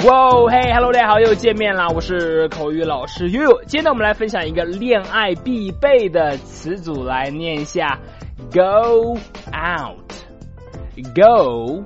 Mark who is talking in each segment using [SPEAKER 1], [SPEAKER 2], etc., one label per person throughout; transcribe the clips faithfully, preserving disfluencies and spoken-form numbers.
[SPEAKER 1] 哇嘿 ，Hello， 大家好，又见面啦！我是口语老师 You。今天呢，我们来分享一个恋爱必备的词组，来念一下 ：go out，go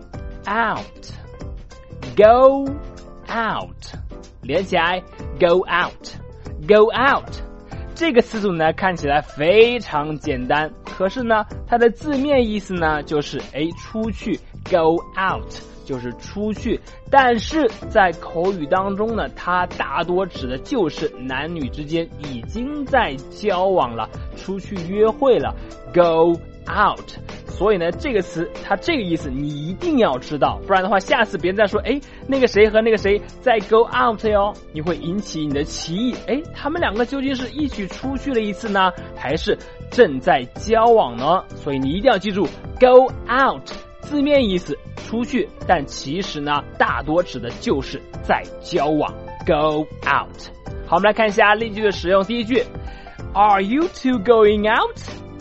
[SPEAKER 1] out，go out， 连起来 ，go out，go out。这个词组呢，看起来非常简单，可是呢，它的字面意思呢，就是哎，出去 ，go out。就是出去，但是在口语当中呢，它大多指的就是男女之间已经在交往了，出去约会了 ，go out。所以呢，这个词它这个意思你一定要知道，不然的话，下次别人再说，哎，那个谁和那个谁在 go out 哟，你会引起你的歧义。哎，他们两个究竟是一起出去了一次呢，还是正在交往呢？所以你一定要记住 go out。字面意思出去，但其实呢，大多指的就是在交往 ，go out。好，我们来看一下例句的使用。第一句 ，Are you two going out?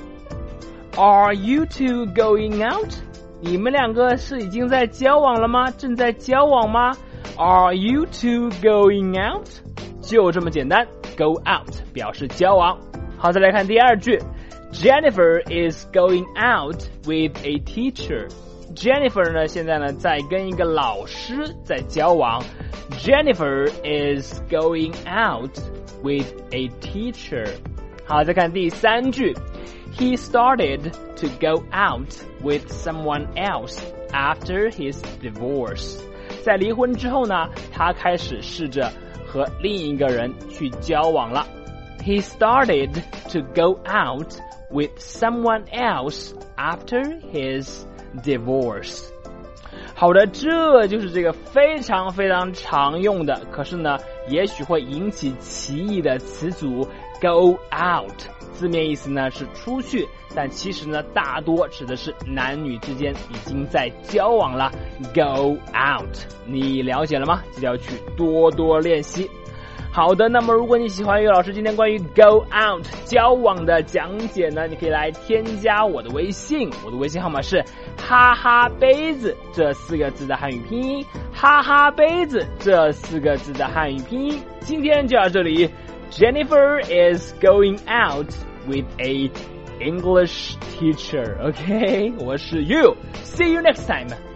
[SPEAKER 1] Are you two going out? 你们两个是已经在交往了吗？正在交往吗 ？Are you two going out? 就这么简单 ，go out 表示交往。好，再来看第二句 ，Jennifer is going out with a teacher。Jennifer 呢，现在呢在跟一个老师在交往。Jennifer is going out with a teacher。好，再看第三句 ，He started to go out with someone else after his divorce。在离婚之后呢，他开始试着和另一个人去交往了。He started to go out with someone else after his divorce。 好的，这就是这个非常非常常用的，可是呢也许会引起歧义的词组 go out。 字面意思呢是出去，但其实呢大多指的是男女之间已经在交往了 go out。 你了解了吗？记得要去多多练习。好的，那么如果你喜欢于老师今天关于 go out 交往的讲解呢，你可以来添加我的微信，我的微信号码是哈哈杯子这四个字的汉语拼音，哈哈杯子这四个字的汉语拼音。今天就到这里 ，Jennifer is going out with a English teacher。OK， 我是 You，See you next time。